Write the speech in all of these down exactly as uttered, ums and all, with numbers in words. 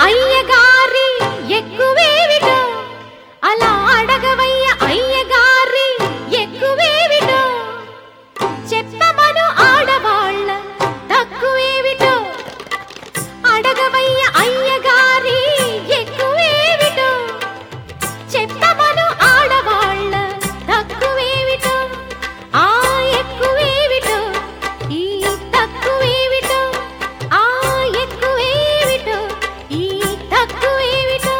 అయ్యగారి ఎక్కువేవిటో అలా అడగవయ్య అయ్యగారి ఎక్కువేవిటో చెప్పమను ఆడవాళ్ళ తక్కువేవిటో అడగవయ్య అయ్యగారి ఎక్కువేవిటో చెప్పమను ఆడవాళ్ళ తక్కువేవిటో ఆ ఎక్కువేవిటో ఈ తక్కువేవిటో ఆ ఎక్కువేవిటో ఈ తక్కువేవిటో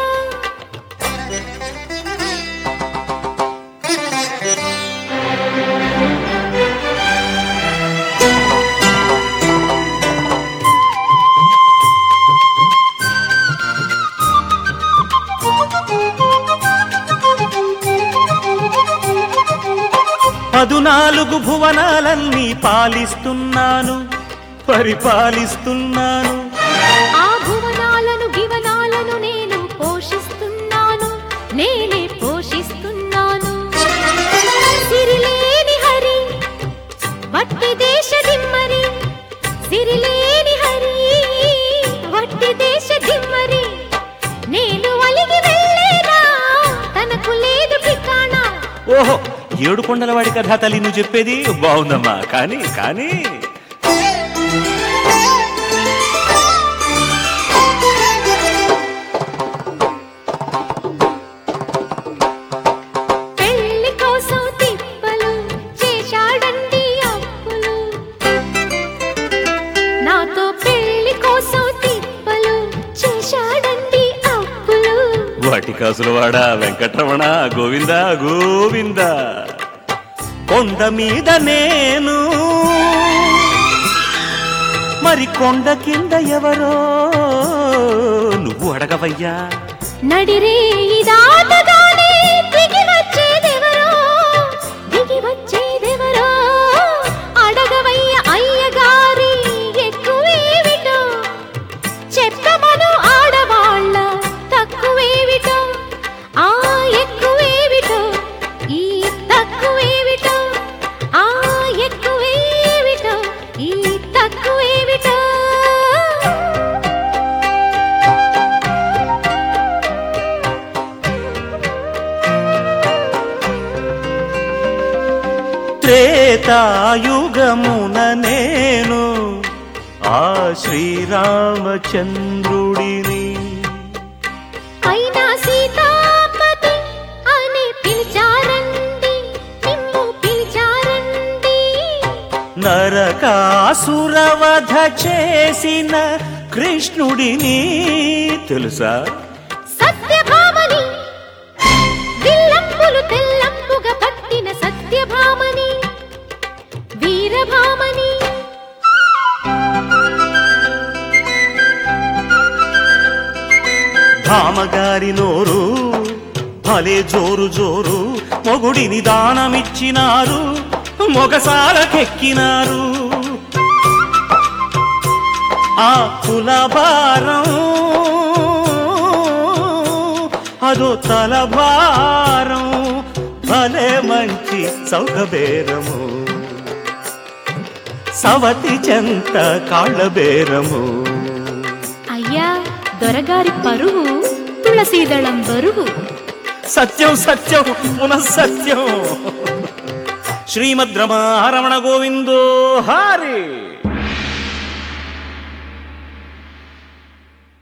పదునాలుగు భువనాలన్నీ పాలిస్తున్నాను పరిపాలిస్తున్నాను ఆ భువనాలను గివనాలను నేను పోషిస్తున్నాను నేనే పోషిస్తున్నాను సిరిలేని హరి వట్టి దేశ దిమ్మరి సిరిలేని హరి వట్టి దేశ దిమ్మరి నేను వలిగి వెళ్ళేనా తనకు లేదు ఠికాణా. ఓహో ఏడు కొండలవాడి కథ తల్లి నువ్వు చెప్పేది బాగుందమ్మా కానీ కానీ పెళ్లి కోసం తిప్పలు చేశాడండి అప్పులు నాతో పెళ్లి కోసం తిప్పలు చేశాడండి అప్పులు వాటి కాసులవాడ వెంకటరమణ గోవింద గోవింద కొండ మీద నేను మరి కొండ కింద ఎవరో నువ్వు అడగవయ్యా నడిరే ఇదాటగానే దిగి వచ్చేదెవరో దిగి వచ్చేదెవరో అడగవయ్య అయ్యగారి ఎక్కువేవిటో చెప్పమను ఆడవాళ్ళ తక్కువేవిటో ఆ ఎక్కువేవిటో ఈ తక్కువేవిటో ఆ ఎక్కువేవిటో ఈ తక్కువేవిటో త్రేతాయుగమున నేను ఆ శ్రీరామచంద్రుడిని అయినా సీతాపతి అని పిలిచారండి నిమ్ము పిలిచారండి నరకాసురవధ చేసిన కృష్ణుడిని తెలుసా సత్యభామని విల్లంబులు తెల్లంబుగా పట్టిన సత్యభామని వీరభామని భామగారి నోరు భలే జోరు జోరు మొగుడిని దానమిచ్చినారు మొగసాలకెక్కినారు ఆ కులభారం అదో తలభారం భలే మంచి సౌకబేరము సవతి చెంత కాళ్ళబేరము అయ్యా దొరగారి పరువు తులసీదళం బరువు సత్యం సత్యం పునః సత్యం శ్రీమద్ రమణ గోవిందో హరి.